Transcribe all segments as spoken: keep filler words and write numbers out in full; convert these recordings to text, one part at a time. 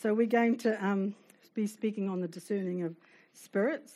So we're going to um, be speaking on the discerning of spirits.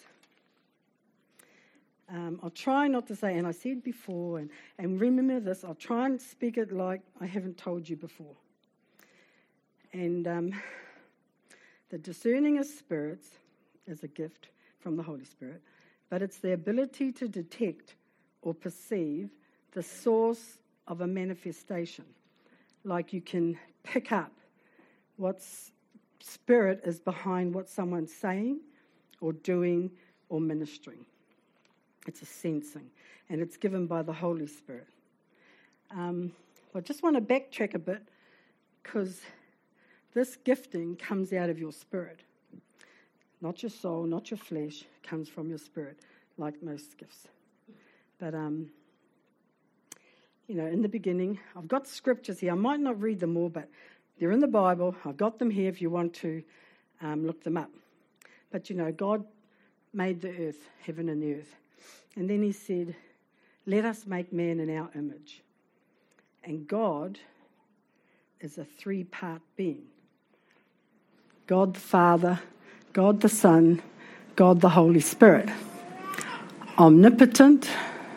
Um, I'll try not to say, and I said before, and, and remember this, I'll try and speak it like I haven't told you before. And um, the discerning of spirits is a gift from the Holy Spirit, but it's the ability to detect or perceive the source of a manifestation. Like you can pick up what spirit is behind what someone's saying or doing or ministering. It's a sensing, and it's given by the Holy Spirit. Um, I just want to backtrack a bit, because this gifting comes out of your spirit. Not your soul, not your flesh. It comes from your spirit, like most gifts. But, um, you know, in the beginning, I've got scriptures here. I might not read them all, but they're in the Bible. I've got them here if you want to um, look them up. But, you know, God made the earth, heaven and the earth. And then he said, let us make man in our image. And God is a three-part being. God the Father, God the Son, God the Holy Spirit. Omnipotent,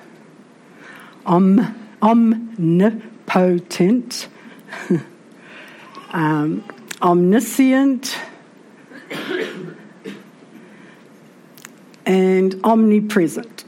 om, omnipotent, um, omniscient, and omnipresent.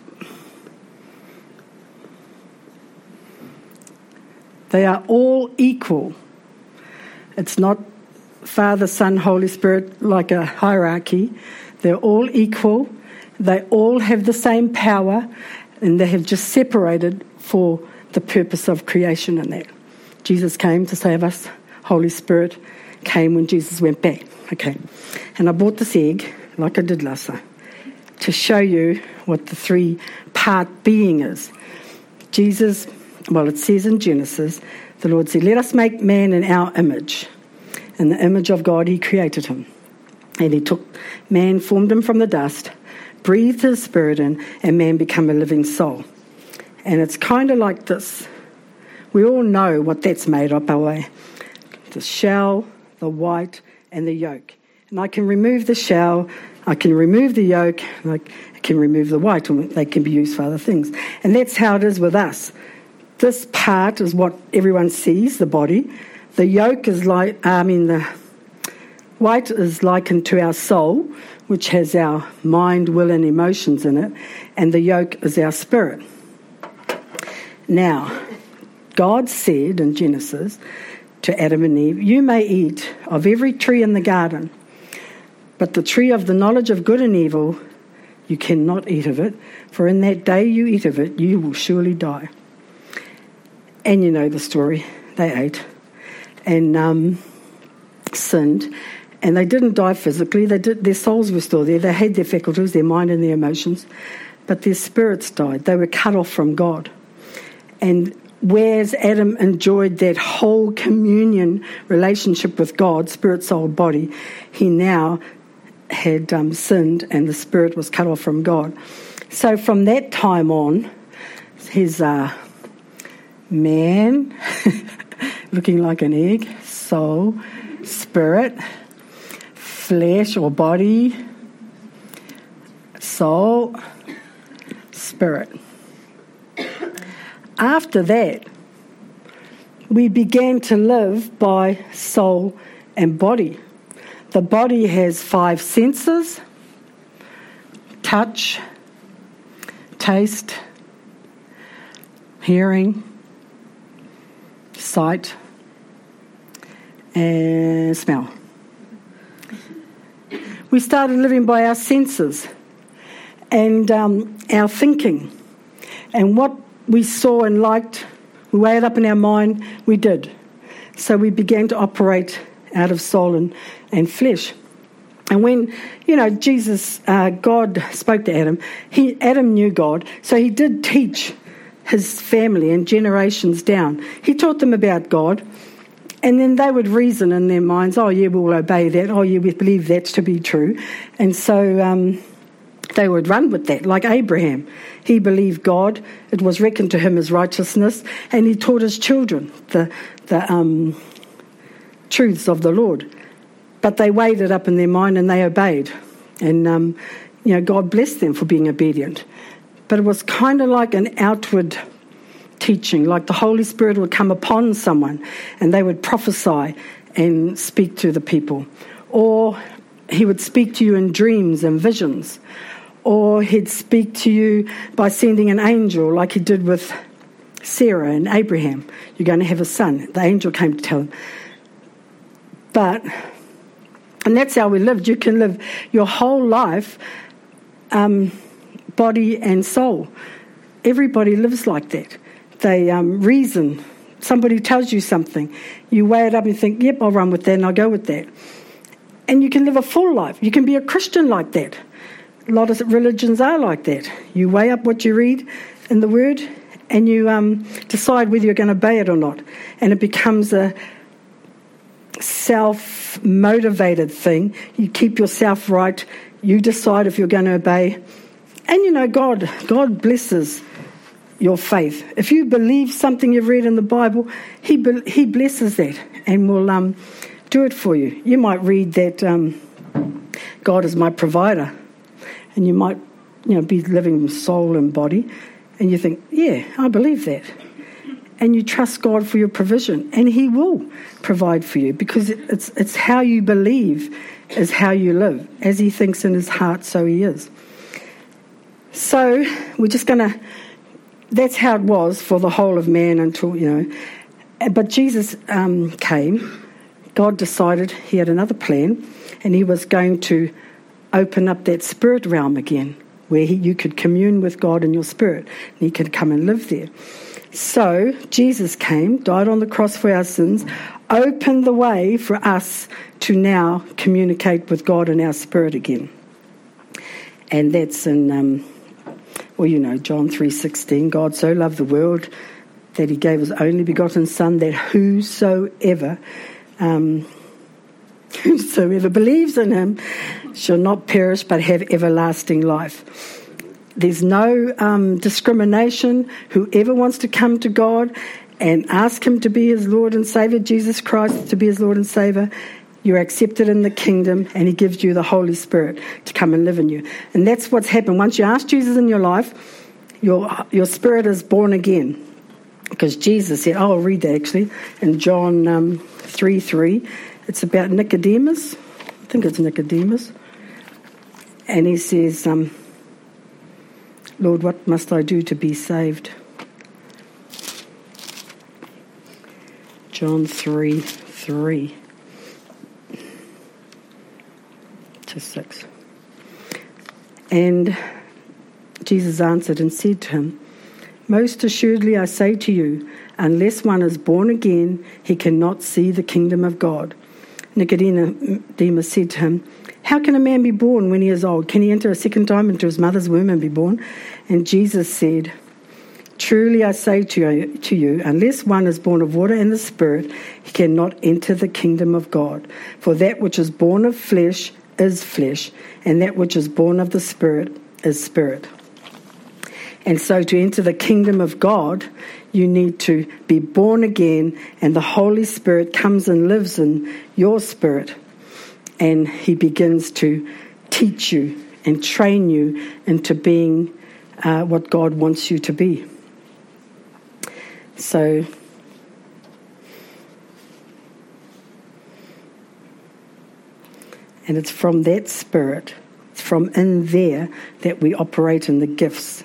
They are all equal. It's not Father, Son, Holy Spirit like a hierarchy. They're all equal. They all have the same power, and they have just separated for the purpose of creation and that. Jesus came to save us. Holy Spirit came when Jesus went back. Okay. And I bought this egg, like I did last time, to show you what the three-part being is. Jesus, well, it says in Genesis, the Lord said, let us make man in our image. In the image of God, he created him. And he took man, formed him from the dust, breathed his spirit in, and man became a living soul. And it's kind of like this. We all know what that's made up, away. The shell, the white, and the yolk. And I can remove the shell, I can remove the yolk, and I can remove the white, and they can be used for other things. And that's how it is with us. This part is what everyone sees, the body. The yolk is like, I mean, the white is likened to our soul, which has our mind, will, and emotions in it. And the yolk is our spirit. Now, God said in Genesis to Adam and Eve, you may eat of every tree in the garden, but the tree of the knowledge of good and evil, you cannot eat of it, for in that day you eat of it, you will surely die. And you know the story. They ate and um, sinned, and they didn't die physically. They did. Their souls were still there. They had their faculties, their mind and their emotions, but their spirits died. They were cut off from God. And whereas Adam enjoyed that whole communion relationship with God, spirit, soul, body, he now had um, sinned, and the spirit was cut off from God. So from that time on, his uh, man, looking like an egg, soul, spirit, flesh or body, soul, spirit. After that, we began to live by soul and body. The body has five senses: touch, taste, hearing, sight, and smell. We started living by our senses and um, our thinking. And what we saw and liked, we weighed up in our mind, we did. So we began to operate out of soul and, and flesh. And when, you know, Jesus, uh, God spoke to Adam, he Adam knew God, so he did teach his family and generations down. He taught them about God, and then they would reason in their minds, oh, yeah, we'll obey that. Oh, yeah, we believe that's to be true. And so um, they would run with that, like Abraham. He believed God. It was reckoned to him as righteousness, and he taught his children the, the um, truths of the Lord. but they weighed it up in their mind and they obeyed. And, um, you know, God blessed them for being obedient. But it was kind of like an outward teaching, like the Holy Spirit would come upon someone and they would prophesy and speak to the people. Or he would speak to you in dreams and visions. Or he'd speak to you by sending an angel like he did with Sarah and Abraham. You're going to have a son. The angel came to tell him. But, and that's how we lived. You can live your whole life, um, body and soul. Everybody lives like that. They um, reason. Somebody tells you something. You weigh it up and think, yep, I'll run with that and I'll go with that. And you can live a full life. You can be a Christian like that. A lot of religions are like that. You weigh up what you read in the Word and you um, decide whether you're going to obey it or not. And it becomes a self-motivated thing. You keep yourself right. You decide if you're going to obey. And, you know, God, God blesses your faith. If you believe something you've read in the Bible, He be, He blesses that and will um, do it for you. You might read that um, God is my provider. And you might, you know, be living soul and body, and you think, yeah, I believe that. And you trust God for your provision, and He will provide for you because it's it's how you believe is how you live. As He thinks in His heart, so He is. So we're just going to, that's how it was for the whole of man until, you know. But Jesus um, came. God decided He had another plan, and He was going to open up that spirit realm again where he, you could commune with God in your spirit and He could come and live there. So Jesus came, died on the cross for our sins, opened the way for us to now communicate with God in our spirit again. And that's in, um, well, you know, John three sixteen, God so loved the world that He gave His only begotten Son, that whosoever, um, whosoever believes in Him shall not perish but have everlasting life. There's no um, discrimination. Whoever wants to come to God and ask Him to be His Lord and Saviour, Jesus Christ to be His Lord and Saviour, you're accepted in the kingdom, and He gives you the Holy Spirit to come and live in you. And that's what's happened. Once you ask Jesus in your life, your your spirit is born again. Because Jesus said, oh, I'll read that actually, in John um, three three. It's about Nicodemus. I think it's Nicodemus. And he says, um, Lord, what must I do to be saved? John three three to six. And Jesus answered and said to him, most assuredly I say to you, unless one is born again, he cannot see the kingdom of God. Nicodemus said to him, how can a man be born when he is old? Can he enter a second time into his mother's womb and be born? And Jesus said, truly I say to you, to you, unless one is born of water and the Spirit, he cannot enter the kingdom of God. For that which is born of flesh is flesh, and that which is born of the Spirit is spirit. And so to enter the kingdom of God, you need to be born again, and the Holy Spirit comes and lives in your spirit. And He begins to teach you and train you into being uh, what God wants you to be. So, and it's from that spirit, it's from in there that we operate in the gifts.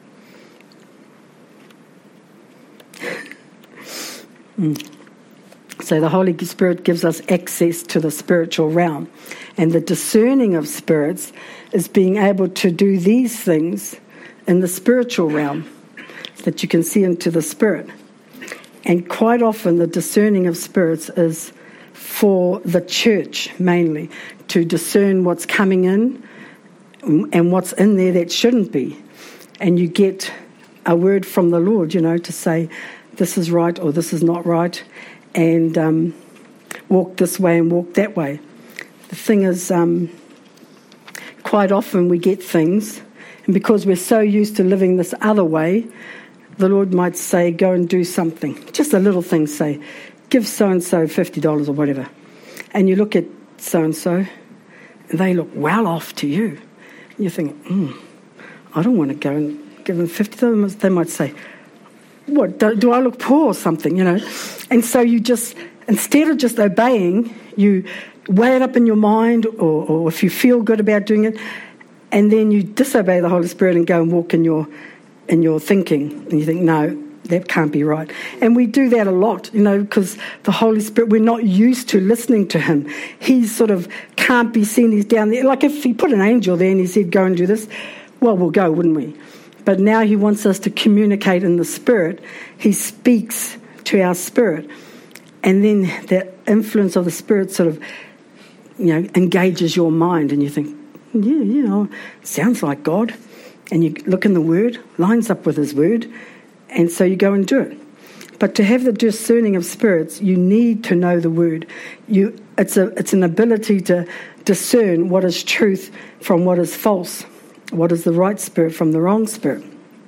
mm. So the Holy Spirit gives us access to the spiritual realm. And the discerning of spirits is being able to do these things in the spiritual realm, that you can see into the spirit. And quite often the discerning of spirits is for the church mainly, to discern what's coming in and what's in there that shouldn't be. And you get a word from the Lord, you know, to say this is right or this is not right. And um, walk this way and walk that way. The thing is, um, quite often we get things, and because we're so used to living this other way, the Lord might say, go and do something. Just a little thing, say, give so-and-so fifty dollars or whatever. And you look at so-and-so, and they look well off to you. And you think, hmm, I don't want to go and give them fifty dollars. They might say, what, do, do I look poor or something, you know? And so you just, instead of just obeying, you weigh it up in your mind, or, or if you feel good about doing it, and then you disobey the Holy Spirit and go and walk in your in your thinking. And you think, no, that can't be right. And we do that a lot, you know, because the Holy Spirit, we're not used to listening to him. He sort of can't be seen. He's down there. Like if he put an angel there and he said, go and do this, well, we'll go, wouldn't we? But now he wants us to communicate in the Spirit. He speaks to our spirit. And then the influence of the Spirit sort of, you know, engages your mind. And you think, yeah, you know, sounds like God. And you look in the Word, lines up with his Word. And so you go and do it. But to have the discerning of spirits, you need to know the Word. You, it's a, it's an ability to discern what is truth from what is false. What is the right spirit from the wrong spirit?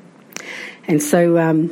And so um,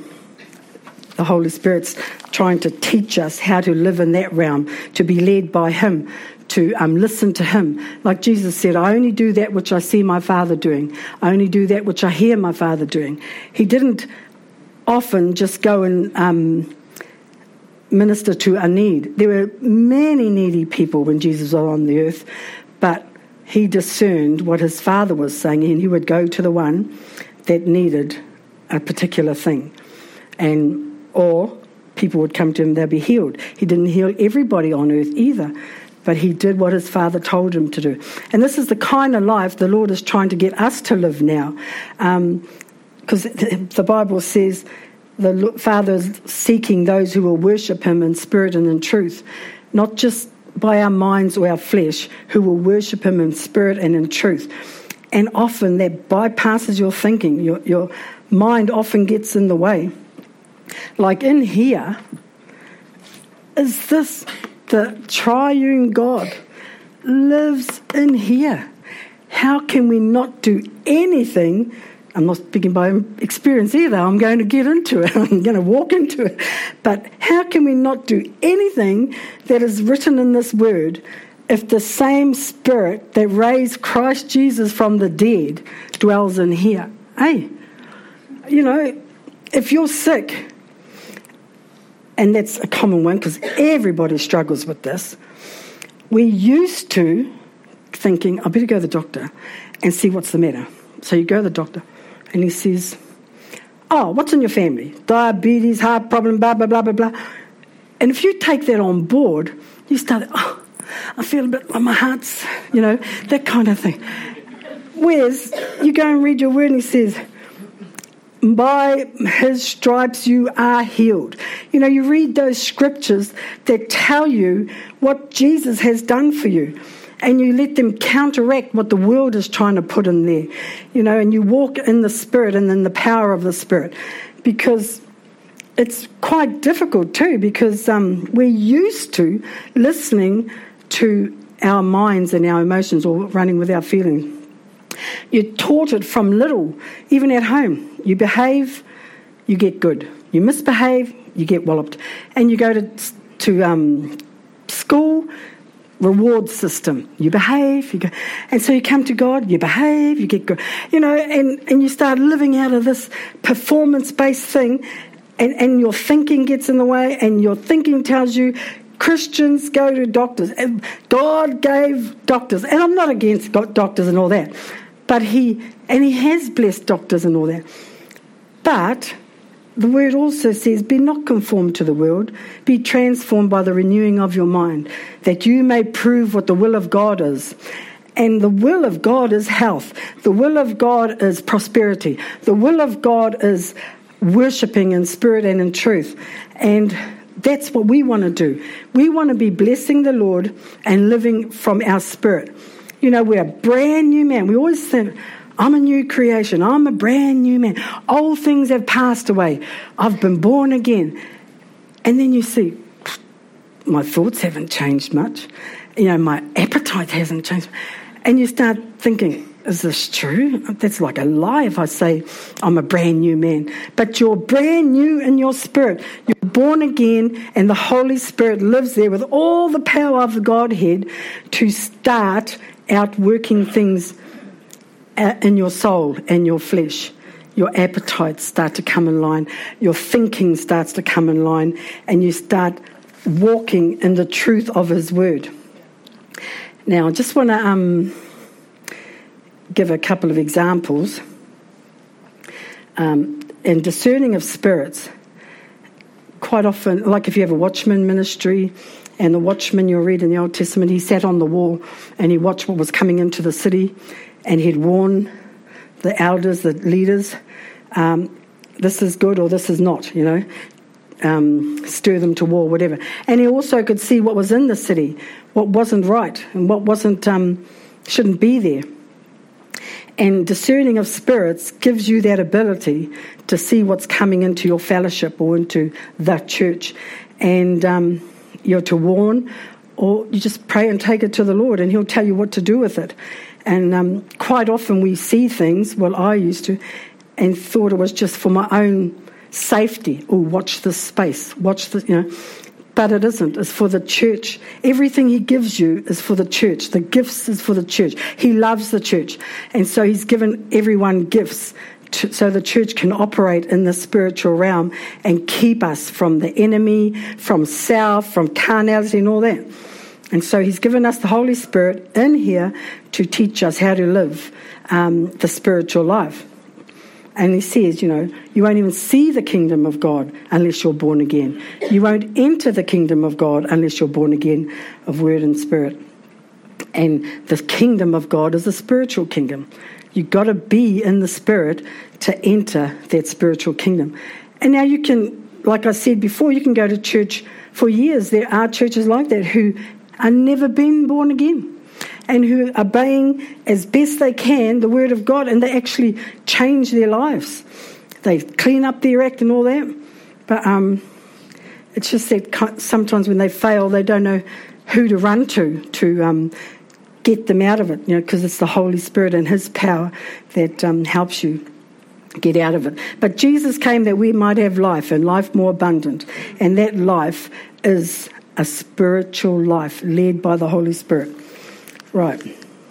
the Holy Spirit's trying to teach us how to live in that realm, to be led by him, to um, listen to him. Like Jesus said, I only do that which I see my Father doing. I only do that which I hear my Father doing. He didn't often just go and um, minister to a need. There were many needy people when Jesus was on the earth, but he discerned what his Father was saying, and he would go to the one that needed a particular thing. And or people would come to him, they'd be healed. He didn't heal everybody on earth either, but he did what his Father told him to do. And this is the kind of life the Lord is trying to get us to live now. Because um, the Bible says the Father is seeking those who will worship him in spirit and in truth, not just by our minds or our flesh, who will worship him in spirit and in truth. And often that bypasses your thinking. Your, your mind often gets in the way. Like in here, is this the triune God lives in here? How can we not do anything? I'm not speaking by experience either. I'm going to get into it. I'm going to walk into it. But how can we not do anything that is written in this word if the same Spirit that raised Christ Jesus from the dead dwells in here? Hey, you know, if you're sick, and that's a common one because everybody struggles with this, we're used to thinking, I better go to the doctor and see what's the matter. So you go to the doctor. And he says, oh, what's in your family? Diabetes, heart problem, blah, blah, blah, blah, blah. And if you take that on board, you start, oh, I feel a bit like my heart's, you know, that kind of thing. Whereas you go and read your word and he says, by his stripes you are healed. You know, you read those scriptures that tell you what Jesus has done for you. And you let them counteract what the world is trying to put in there, you know, and you walk in the Spirit and in the power of the Spirit, because it's quite difficult too, because um, we're used to listening to our minds and our emotions, or running with our feelings. You're taught it from little, even at home. You behave, you get good. You misbehave, you get walloped. And you go to, to um, school, reward system. You behave, you go, and so you come to God, you behave, you get good. You know, and, and you start living out of this performance-based thing, and, and your thinking gets in the way, and your thinking tells you Christians go to doctors. And God gave doctors, and I'm not against doctors and all that, but he, and he has blessed doctors and all that. But the word also says, be not conformed to the world, be transformed by the renewing of your mind, that you may prove what the will of God is. And the will of God is health. The will of God is prosperity. The will of God is worshipping in spirit and in truth. And that's what we want to do. We want to be blessing the Lord and living from our spirit. You know, we're a brand new man. We always think, I'm a new creation. I'm a brand new man. Old things have passed away. I've been born again. And then you see, my thoughts haven't changed much. You know, my appetite hasn't changed. And you start thinking, is this true? That's like a lie if I say I'm a brand new man. But you're brand new in your spirit. You're born again, and the Holy Spirit lives there with all the power of the Godhead to start out working things in your soul and your flesh. Your appetites start to come in line. Your thinking starts to come in line, and you start walking in the truth of His Word. Now, I just want to um, give a couple of examples. Um, in discerning of spirits, quite often, like if you have a watchman ministry, and the watchman you'll read in the Old Testament, he sat on the wall and he watched what was coming into the city, and he'd warn the elders, the leaders, um, this is good or this is not, you know, um, stir them to war, whatever. And he also could see what was in the city, what wasn't right and what wasn't um, shouldn't be there. And discerning of spirits gives you that ability to see what's coming into your fellowship or into the church. And um, you're to warn, or you just pray and take it to the Lord, and He'll tell you what to do with it. And um, quite often we see things, well, I used to, and thought it was just for my own safety. Oh, watch this space, watch this, you know. But it isn't. It's for the church. Everything He gives you is for the church. The gifts is for the church. He loves the church. And so He's given everyone gifts to, so the church can operate in the spiritual realm and keep us from the enemy, from self, from carnality and all that. And so He's given us the Holy Spirit in here to teach us how to live um, the spiritual life. And He says, you know, you won't even see the kingdom of God unless you're born again. You won't enter the kingdom of God unless you're born again of word and spirit. And the kingdom of God is a spiritual kingdom. You've got to be in the spirit to enter that spiritual kingdom. And now you can, like I said before, you can go to church for years. There are churches like that who are never been born again, and who are obeying as best they can the word of God, and they actually change their lives. They clean up their act and all that. But um, it's just that sometimes when they fail, they don't know who to run to to um, get them out of it, you know, because it's the Holy Spirit and His power that um, helps you get out of it. But Jesus came that we might have life, and life more abundant. And that life is a spiritual life led by the Holy Spirit. Right.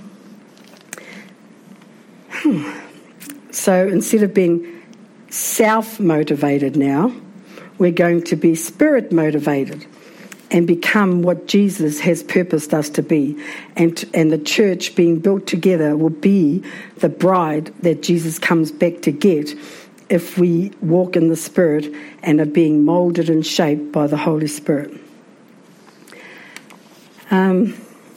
Hmm. So instead of being self-motivated now, we're going to be spirit-motivated and become what Jesus has purposed us to be. And, and the church being built together will be the bride that Jesus comes back to get if we walk in the Spirit and are being moulded and shaped by the Holy Spirit. Um...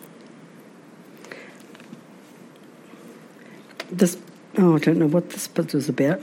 This, oh, I don't know what this bit is about.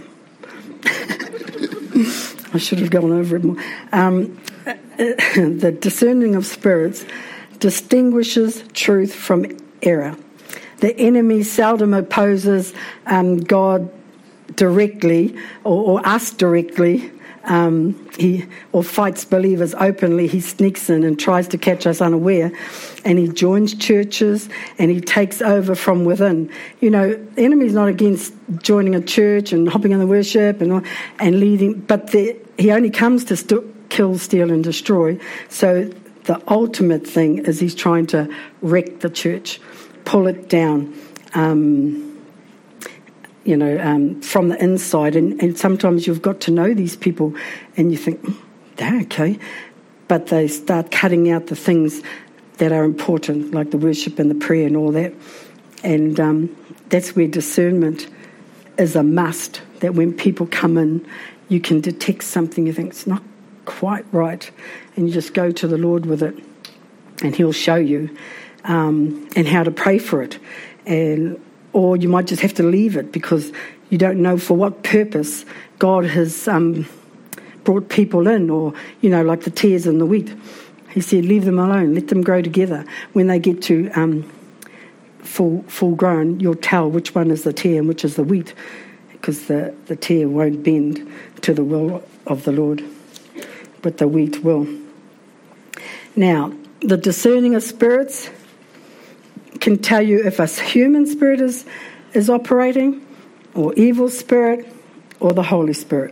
I should have gone over it more. Um, the discerning of spirits distinguishes truth from error. The enemy seldom opposes um, God directly or, or us directly. Um, he or fights believers openly. He sneaks in and tries to catch us unaware, and he joins churches and he takes over from within. You know, the enemy's not against joining a church and hopping in the worship and and leading, but the, he only comes to st- kill, steal, and destroy. So the ultimate thing is he's trying to wreck the church, pull it down. Um, you know, um, from the inside. And, and sometimes you've got to know these people and you think, mm, they're okay. But they start cutting out the things that are important, like the worship and the prayer and all that. And um, that's where discernment is a must, that when people come in, you can detect something you think it's not quite right, and you just go to the Lord with it, and He'll show you um, and how to pray for it. And or you might just have to leave it because you don't know for what purpose God has um, brought people in, or, you know, like the tares and the wheat. He said, leave them alone, let them grow together. When they get to um, full full grown, you'll tell which one is the tare and which is the wheat, because the, the tare won't bend to the will of the Lord, but the wheat will. Now, the discerning of spirits can tell you if a human spirit is is operating, or evil spirit, or the Holy Spirit.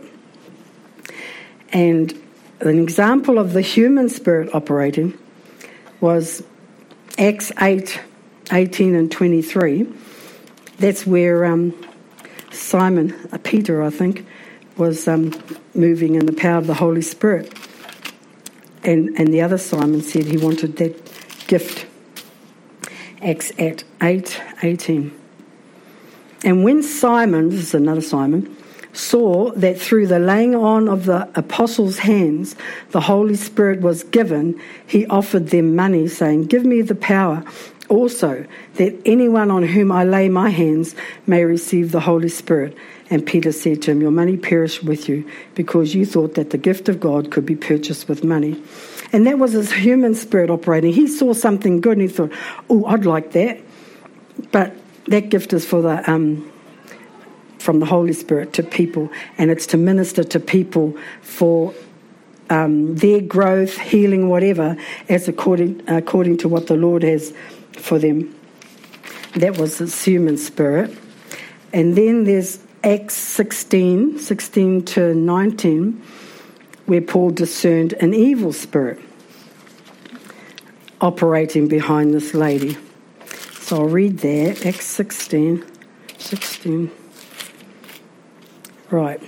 And an example of the human spirit operating was Acts eight, eighteen and twenty-three. That's where um, Simon, uh, Peter, I think, was um, moving in the power of the Holy Spirit. And, and the other Simon said he wanted that gift. Acts eight, eighteen. And when Simon, this is another Simon, saw that through the laying on of the apostles' hands the Holy Spirit was given, he offered them money, saying, "Give me the power also, that anyone on whom I lay my hands may receive the Holy Spirit." And Peter said to him, "Your money perish with you, because you thought that the gift of God could be purchased with money." And that was his human spirit operating. He saw something good and he thought, "Oh, I'd like that." But that gift is for the um, from the Holy Spirit to people, and it's to minister to people for um, their growth, healing, whatever, as according according to what the Lord has for them. That was his human spirit. And then there's Acts sixteen, sixteen to nineteen, where Paul discerned an evil spirit operating behind this lady. So I'll read that, Acts sixteen, sixteen. Right.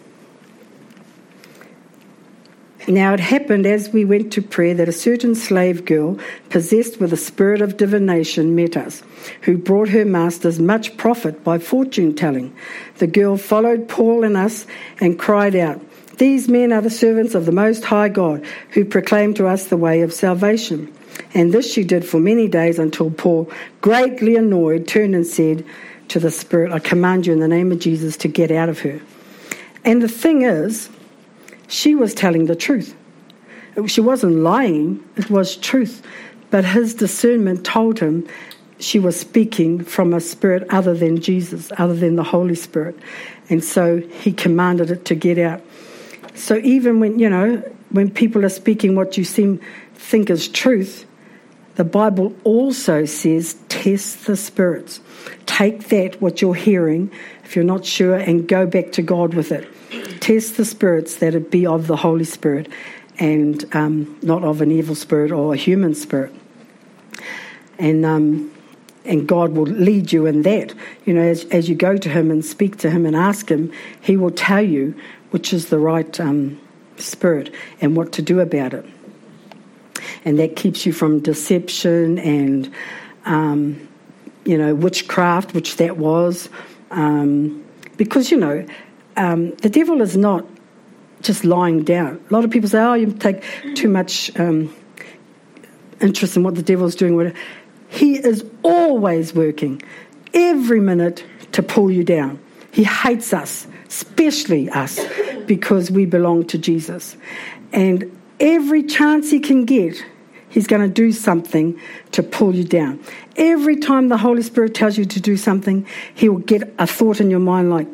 Now it happened as we went to prayer that a certain slave girl, possessed with a spirit of divination, met us, who brought her masters much profit by fortune-telling. The girl followed Paul and us and cried out, "These men are the servants of the Most High God, who proclaim to us the way of salvation." And this she did for many days, until Paul, greatly annoyed, turned and said to the spirit, "I command you in the name of Jesus to get out of her." And the thing is, she was telling the truth. She wasn't lying, it was truth. But his discernment told him she was speaking from a spirit other than Jesus, other than the Holy Spirit. And so he commanded it to get out. So even when, you know, when people are speaking what you seem think is truth, the Bible also says test the spirits. Take that, what you're hearing, if you're not sure, and go back to God with it. Test the spirits, that it be of the Holy Spirit and um, not of an evil spirit or a human spirit. And um, and God will lead you in that. You know, as, as you go to him and speak to him and ask him, he will tell you which is the right um, spirit and what to do about it. And that keeps you from deception and, um, you know, witchcraft, which that was. Um, because, you know, um, the devil is not just lying down. A lot of people say, oh, you take too much um, interest in what the devil's doing. Whatever. He is always working, every minute, to pull you down. He hates us, especially us, because we belong to Jesus. And every chance he can get, he's going to do something to pull you down. Every time the Holy Spirit tells you to do something, he will get a thought in your mind like,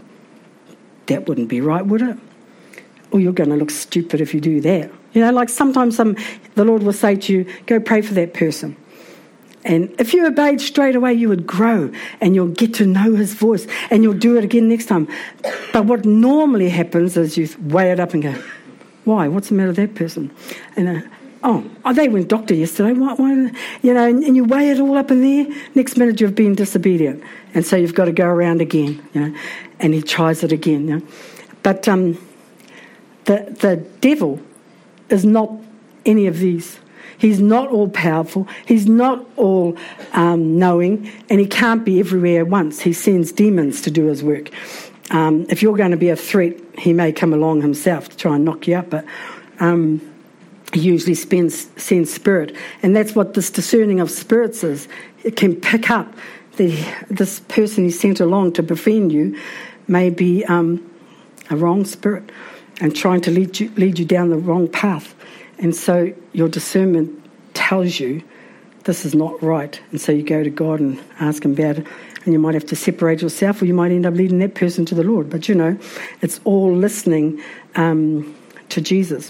that wouldn't be right, would it? Or you're going to look stupid if you do that. You know, like sometimes some, the Lord will say to you, go pray for that person. And if you obeyed straight away, you would grow and you'll get to know his voice and you'll do it again next time. But what normally happens is you weigh it up and go, why? What's the matter with that person? And uh, oh, oh, they went doctor yesterday. Why? why you know, and, and you weigh it all up in there. Next minute you've been disobedient. And so you've got to go around again, you know, and he tries it again. You know. But um, the the devil is not any of these. He's not all-powerful. He's not all-knowing, um, and he can't be everywhere at once. He sends demons to do his work. Um, if you're going to be a threat, he may come along himself to try and knock you up, but um, he usually spends, sends spirit. And that's what this discerning of spirits is. It can pick up that this person he sent along to befriend you may be um, a wrong spirit and trying to lead you, lead you down the wrong path. And so your discernment tells you this is not right. And so you go to God and ask him about it. And you might have to separate yourself, or you might end up leading that person to the Lord. But, you know, it's all listening um, to Jesus.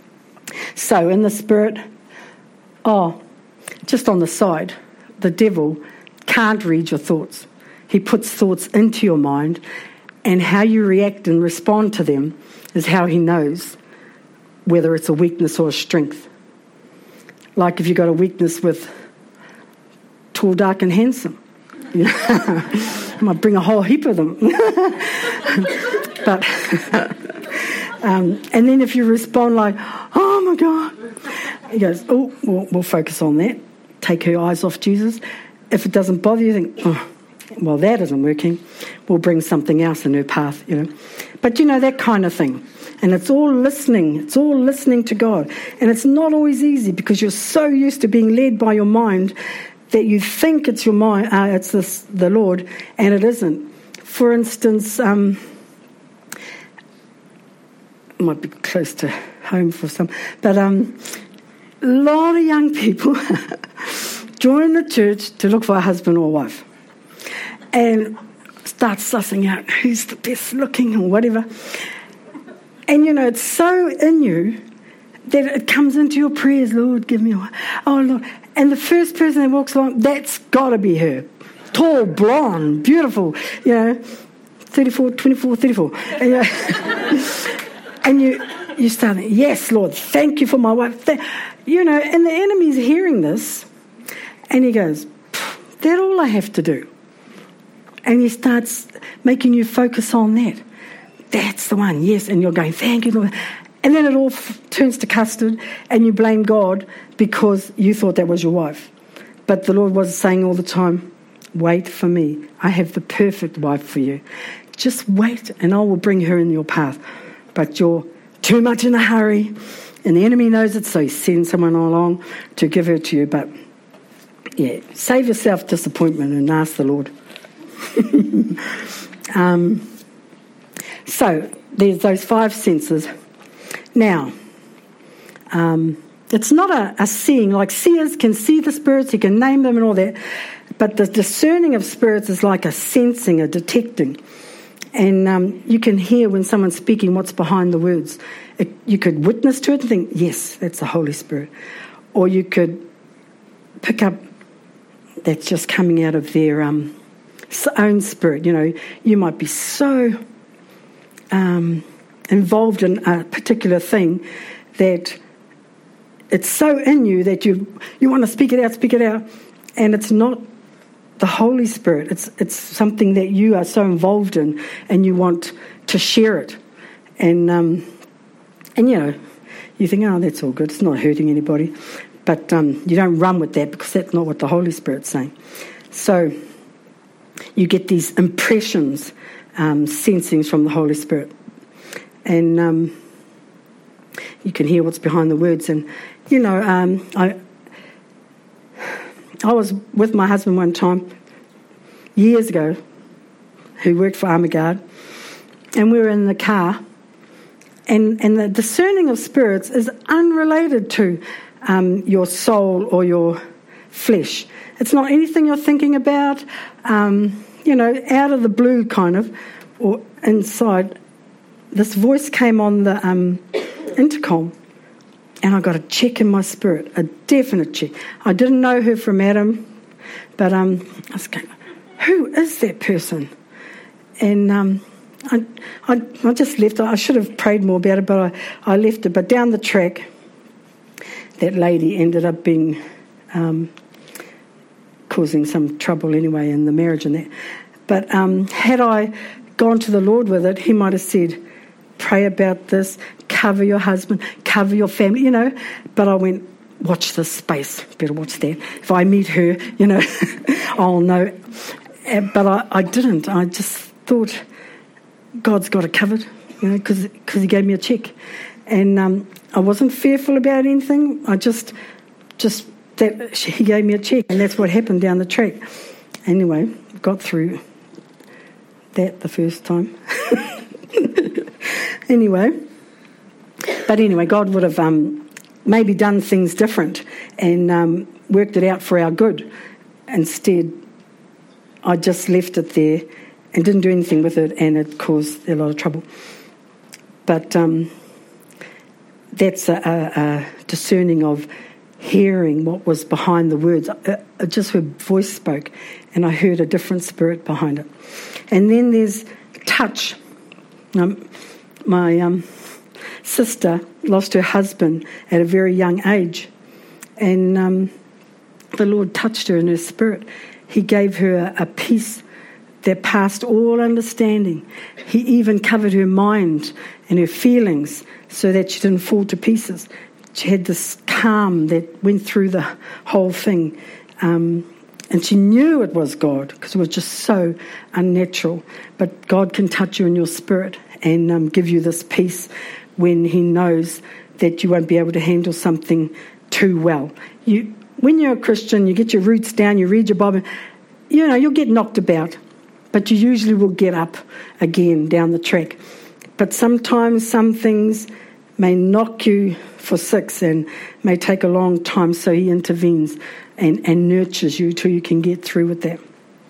So in the spirit, oh, just on the side, the devil can't read your thoughts. He puts thoughts into your mind, and how you react and respond to them is how he knows whether it's a weakness or a strength. Like if you've got a weakness with tall, dark and handsome. You know, I might bring a whole heap of them. but um, And then if you respond like, oh my God, he goes, oh, we'll, we'll focus on that. Take her eyes off Jesus. If it doesn't bother you, think, oh, well, that isn't working. We'll bring something else in her path, you know. But, you know, that kind of thing. And it's all listening. It's all listening to God. And it's not always easy because you're so used to being led by your mind that you think it's your mind, uh, it's this, the Lord, and it isn't. For instance, um, it might be close to home for some, but um, a lot of young people join the church to look for a husband or a wife and start sussing out who's the best looking or whatever. And, you know, it's so in you that it comes into your prayers, Lord, give me a wife. Oh, Lord. And the first person that walks along, that's got to be her. Tall, blonde, beautiful, you know, thirty-four, twenty-four, thirty-four. And, you, know, and you, you start, yes, Lord, thank you for my wife. Th-. You know, and the enemy's hearing this, and he goes, that's all I have to do. And he starts making you focus on that. That's the one, yes. And you're going, thank you, Lord. And then it all f- turns to custard, and you blame God because you thought that was your wife. But the Lord was saying all the time, wait for me. I have the perfect wife for you. Just wait, and I will bring her in your path. But you're too much in a hurry, and the enemy knows it, so he sends someone along to give her to you. But, yeah, save yourself disappointment and ask the Lord. um, so, there's those five senses. Now, um, it's not a, a seeing, like seers can see the spirits, you can name them and all that, but the discerning of spirits is like a sensing, a detecting. And um, you can hear when someone's speaking what's behind the words. It, you could witness to it and think, yes, that's the Holy Spirit. Or you could pick up that's just coming out of their um, own spirit. You know, you might be so um, involved in a particular thing that it's so in you that you you want to speak it out, speak it out, and it's not the Holy Spirit. It's it's something that you are so involved in, and you want to share it, and um, and you know, you think, oh, that's all good. It's not hurting anybody, but um, you don't run with that because that's not what the Holy Spirit's saying. So you get these impressions, um, sensings from the Holy Spirit, and um, you can hear what's behind the words. And you know, um, I. I was with my husband one time, years ago, who worked for Armaguard, and we were in the car, and, and the discerning of spirits is unrelated to um, your soul or your flesh. It's not anything you're thinking about, um, you know, out of the blue kind of, or inside. This voice came on the um, intercom, and I got a check in my spirit, a definite check. I didn't know her from Adam, but um, I was going, who is that person? And um, I, I, I just left it. I should have prayed more about it, but I, I left it. But down the track, that lady ended up being um, causing some trouble anyway in the marriage and that. But um, had I gone to the Lord with it, he might have said, pray about this, cover your husband, cover your family, you know. But I went, watch this space, better watch that. If I meet her, you know, I'll know. But I, I didn't. I just thought, God's got it covered, you know, because he gave me a check. And um, I wasn't fearful about anything. I just, just, that he gave me a check, and that's what happened down the track. Anyway, got through that the first time. Anyway, but anyway, God would have um, maybe done things different and um, worked it out for our good. Instead, I just left it there and didn't do anything with it, and it caused a lot of trouble. But um, that's a, a, a discerning of hearing what was behind the words. I, I just her voice spoke, and I heard a different spirit behind it. And then there's touch. Um, my um, sister lost her husband at a very young age, and um, the Lord touched her in her spirit. He gave her a, a peace that passed all understanding. He even covered her mind and her feelings so that she didn't fall to pieces. She had this calm that went through the whole thing. Um, and she knew it was God because it was just so unnatural. But God can touch you in your spirit and um, give you this peace when he knows that you won't be able to handle something too well. You, when you're a Christian, you get your roots down, you read your Bible, you know, you'll get knocked about, but you usually will get up again down the track. But sometimes some things may knock you for six and may take a long time, so he intervenes and, and nurtures you till you can get through with that.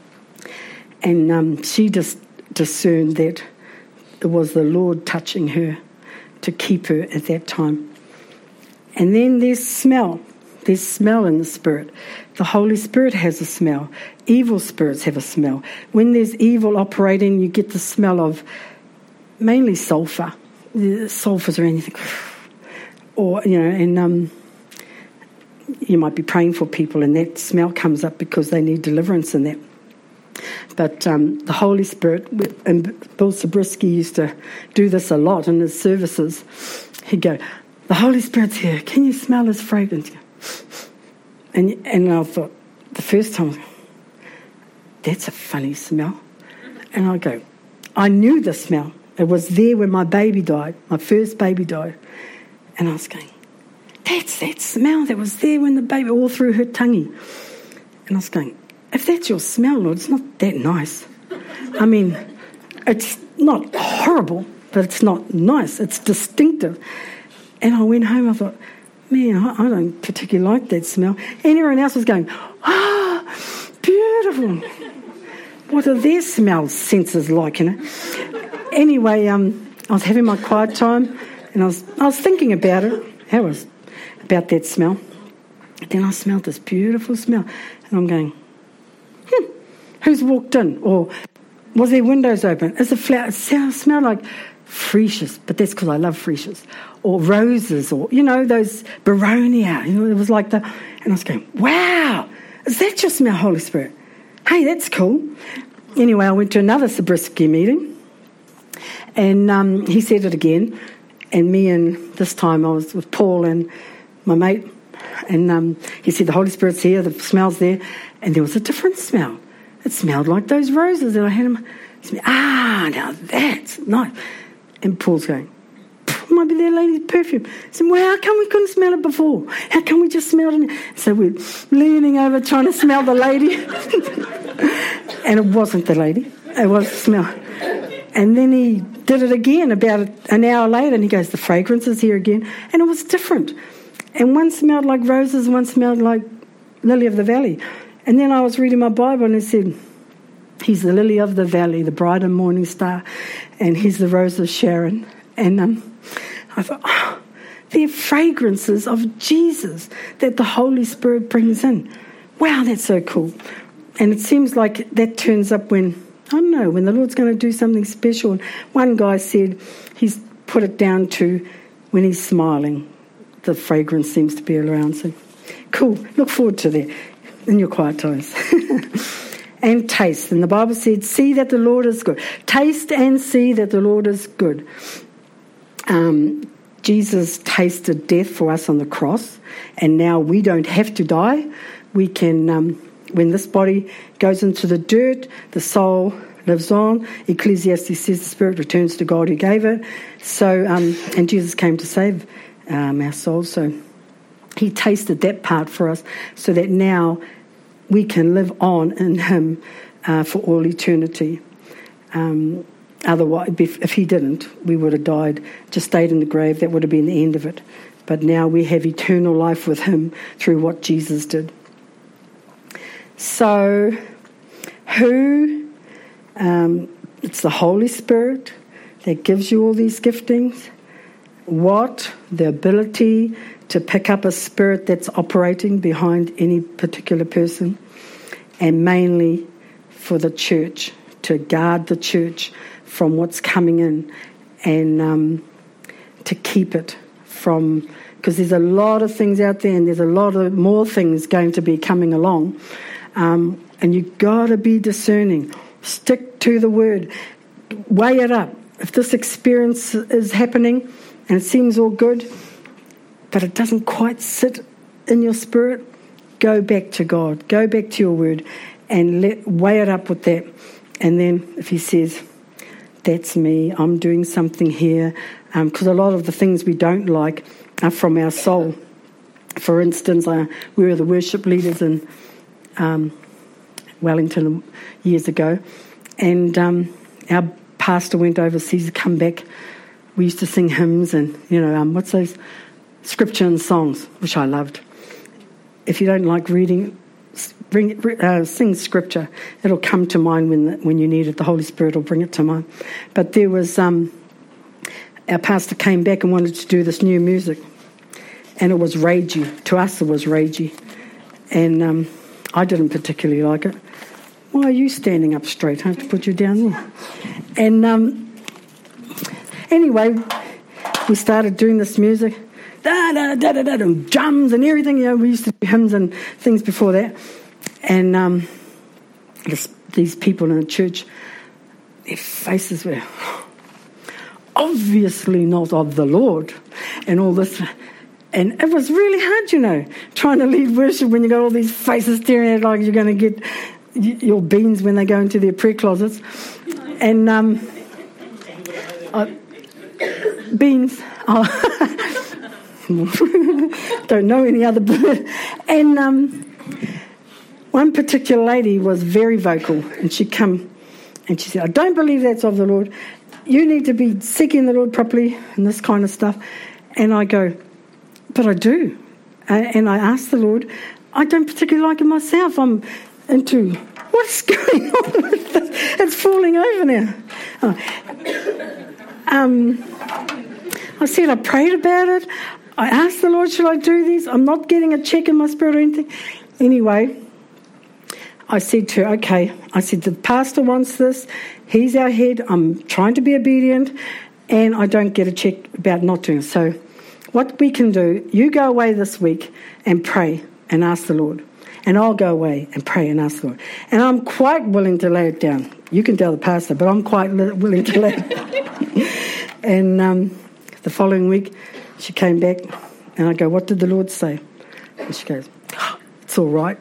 And um, she just discerned that it was the Lord touching her to keep her at that time. And then there's smell. There's smell in the Spirit. The Holy Spirit has a smell. Evil spirits have a smell. When there's evil operating, you get the smell of mainly sulfur. Sulfurs or anything. Or, you know, and um, you might be praying for people and that smell comes up because they need deliverance in that. But um, the Holy Spirit, and Bill Zabriskie used to do this a lot in his services. He'd go, the Holy Spirit's here. Can you smell his fragrance? And and I thought, the first time, that's a funny smell. And I go, I knew the smell. It was there when my baby died, my first baby died. And I was going, that's that smell that was there when the baby, all through her tonguey. And I was going, if that's your smell, Lord, it's not that nice. I mean, it's not horrible, but it's not nice. It's distinctive. And I went home, I thought, man, I, I don't particularly like that smell. And everyone else was going, ah, oh, beautiful. What are their smell senses like, you know? Anyway, um, I was having my quiet time, and I was I was thinking about it. How was about that smell? And then I smelled this beautiful smell, and I'm going, hmm, who's walked in? Or was there windows open? Is the flower? It smelled like freesias, but that's because I love freesias, or roses, or you know those beronia. You know, it was like the, and I was going, wow, is that your smell, Holy Spirit? Hey, that's cool. Anyway, I went to another Zabriskie meeting. And um, he said it again, and me and this time I was with Paul and my mate, and um, he said the Holy Spirit's here, the smell's there, and there was a different smell. It smelled like those roses that I had him. Ah, now that's nice. And Paul's going, it might be that lady's perfume. I said, well, how come we couldn't smell it before? How come we just smelled it? So we're leaning over trying to smell the lady, and it wasn't the lady. It was the smell. And then he did it again about an hour later, and he goes, the fragrance is here again. And it was different. And one smelled like roses, one smelled like lily of the valley. And then I was reading my Bible, and it said, he's the lily of the valley, the bright and morning star, and he's the rose of Sharon. And um, I thought, oh, they're fragrances of Jesus that the Holy Spirit brings in. Wow, that's so cool. And it seems like that turns up when, I don't know, when the Lord's going to do something special. And one guy said he's put it down to when he's smiling, the fragrance seems to be around. So, cool. Look forward to that in your quiet times. And taste. And the Bible said, see that the Lord is good. Taste and see that the Lord is good. Um, Jesus tasted death for us on the cross, and now we don't have to die. We can... Um, When this body goes into the dirt, the soul lives on. Ecclesiastes says the spirit returns to God who gave it. So, um, and Jesus came to save um, our souls. So he tasted that part for us so that now we can live on in him uh, for all eternity. Um, otherwise, if, if he didn't, we would have died, just stayed in the grave. That would have been the end of it. But now we have eternal life with him through what Jesus did. So, who, um, it's the Holy Spirit that gives you all these giftings. what the ability to pick up a spirit that's operating behind any particular person, and mainly for the church, to guard the church from what's coming in, and um, to keep it from, because there's a lot of things out there, and there's a lot of more things going to be coming along, um, and you've got to be discerning. Stick to the word. Weigh it up. If this experience is happening and it seems all good, but it doesn't quite sit in your spirit, go back to God. Go back to your word and let weigh it up with that. And then if he says, that's me, I'm doing something here, because um, a lot of the things we don't like are from our soul. For instance, uh, we were the worship leaders in um, Wellington years ago, and um, our pastor went overseas to come back. We used to sing hymns and, you know, um, what's those? Scripture and songs, which I loved. If you don't like reading, bring it, uh, sing scripture. It'll come to mind when the, when you need it. The Holy Spirit will bring it to mind. But there was, um, our pastor came back and wanted to do this new music. And it was ragey. To us, it was ragey. And um, I didn't particularly like it. Why are you standing up straight? I have to put you down there. And um, anyway, we started doing this music. Da, da, da, da, da, and drums and everything. You know, we used to do hymns and things before that. And um, this, these people in the church, their faces were obviously not of the Lord and all this. And it was really hard, you know, trying to lead worship when you got all these faces staring at you like you're going to get your beans when they go into their prayer closets. And um, I, beans, oh, don't know any other bird. And um, one particular lady was very vocal, and she'd come and she said, I don't believe that's of the Lord. You need to be seeking the Lord properly and this kind of stuff. And I go, but I do. And I asked the Lord, I don't particularly like it myself. I'm into, what's going on with this? It's falling over now. Oh. Um, I said, I prayed about it. I asked the Lord, should I do this? I'm not getting a check in my spirit or anything. Anyway, I said to her, okay. I said, the pastor wants this. He's our head. I'm trying to be obedient, and I don't get a check about not doing it. So what we can do, you go away this week and pray and ask the Lord. And I'll go away and pray and ask the Lord. And I'm quite willing to lay it down. You can tell the pastor, but I'm quite li- willing to lay it down. And um, the following week, she came back, and I go, what did the Lord say? And she goes, oh, it's all right.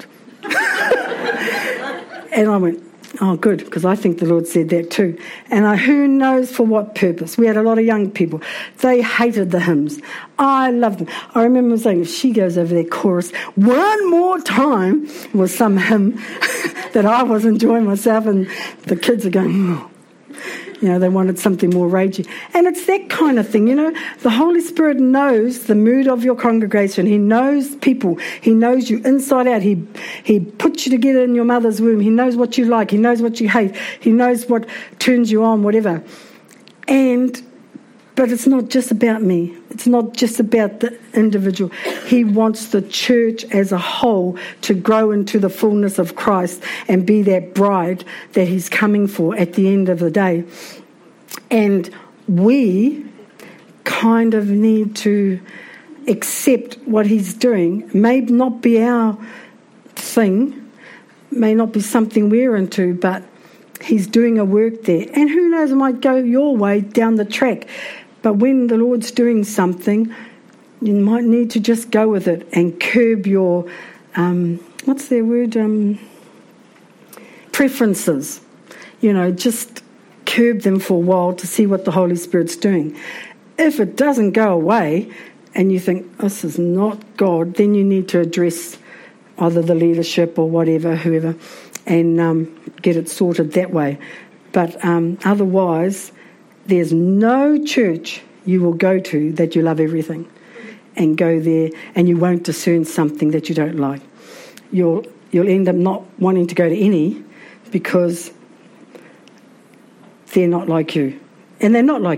And I went, oh, good, because I think the Lord said that too. And I, who knows for what purpose? We had a lot of young people. They hated the hymns. I loved them. I remember saying, if she goes over their chorus one more time was some hymn that I was enjoying myself, and the kids are going, oh. You know, they wanted something more ragey. And it's that kind of thing, you know. The Holy Spirit knows the mood of your congregation. He knows people. He knows you inside out. He he puts you together in your mother's womb. He knows what you like. He knows what you hate. He knows what turns you on, whatever. And, but it's not just about me. It's not just about the individual. He wants the church as a whole to grow into the fullness of Christ and be that bride that he's coming for at the end of the day. And we kind of need to accept what he's doing. May not be our thing, may not be something we're into, but he's doing a work there. And who knows, it might go your way down the track. But when the Lord's doing something, you might need to just go with it and curb your, um, what's their word, um, preferences. You know, just curb them for a while to see what the Holy Spirit's doing. If it doesn't go away and you think, this is not God, then you need to address either the leadership or whatever, whoever, and um, get it sorted that way. But um, otherwise, there's no church you will go to that you love everything and go there and you won't discern something that you don't like. You'll you'll end up not wanting to go to any because they're not like you. And they're not like you.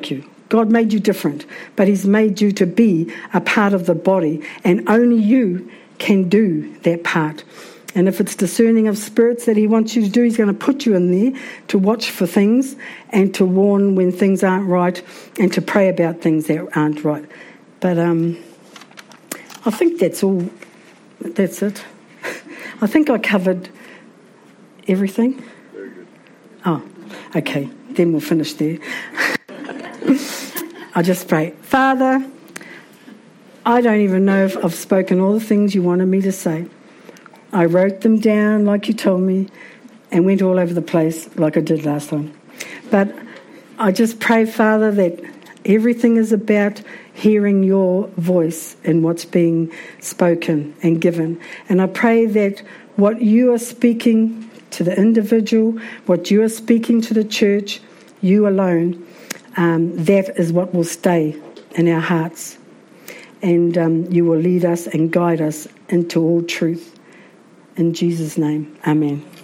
God made you different, but he's made you to be a part of the body, and only you can do that part. And if it's discerning of spirits that he wants you to do, he's going to put you in there to watch for things and to warn when things aren't right and to pray about things that aren't right. But um, I think that's all. That's it. I think I covered everything. Very good. Oh, okay. Then we'll finish there. I just pray. Father, I don't even know if I've spoken all the things you wanted me to say. I wrote them down like you told me and went all over the place like I did last time. But I just pray, Father, that everything is about hearing your voice and what's being spoken and given. And I pray that what you are speaking to the individual, what you are speaking to the church, you alone, um, that is what will stay in our hearts. And um, you will lead us and guide us into all truth. In Jesus' name, amen.